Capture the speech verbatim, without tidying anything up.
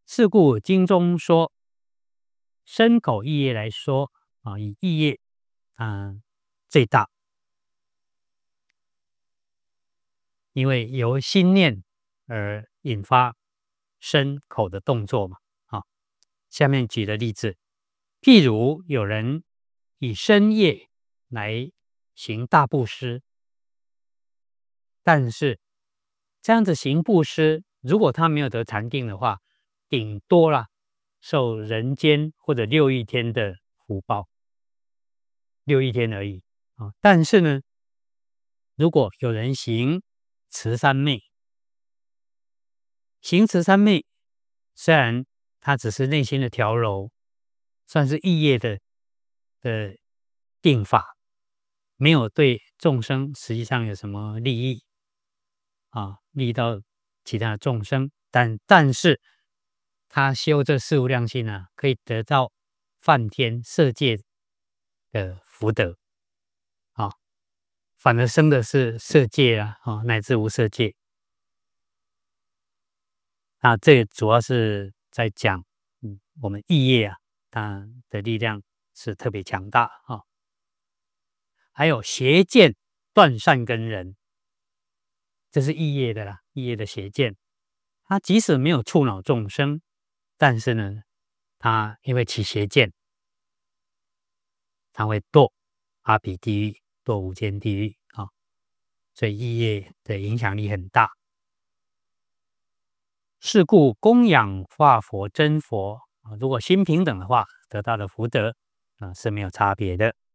是故经中说，身口意业来说啊，以意业啊最大，因为由心念而引发身口的动作嘛。啊，下面举的例子，譬如有人以身业来行大布施，但是这样子行布施，如果他没有得禅定的话，顶多啦受人间或者六欲天的福报，六欲天而已啊。但是呢，如果有人行慈三昧，行慈三昧，虽然它只是内心的调柔，算是意业的的定法，没有对众生实际上有什么利益啊，利益到其他的众生，但但是他修这四无量心啊，可以得到梵天色界的福德啊，反而生的是色界啊，啊乃至无色界。那这主要是在讲，嗯，我们意业啊，它的力量是特别强大啊。还有邪见断善根人，这是意业的啦，意业的邪见，他即使没有触恼众生，但是呢，他因为起邪见，他会堕阿鼻地狱、堕无间地狱啊，所以意业的影响力很大。是故供养化佛真佛啊，如果心平等的话，得到的福德啊是没有差别的。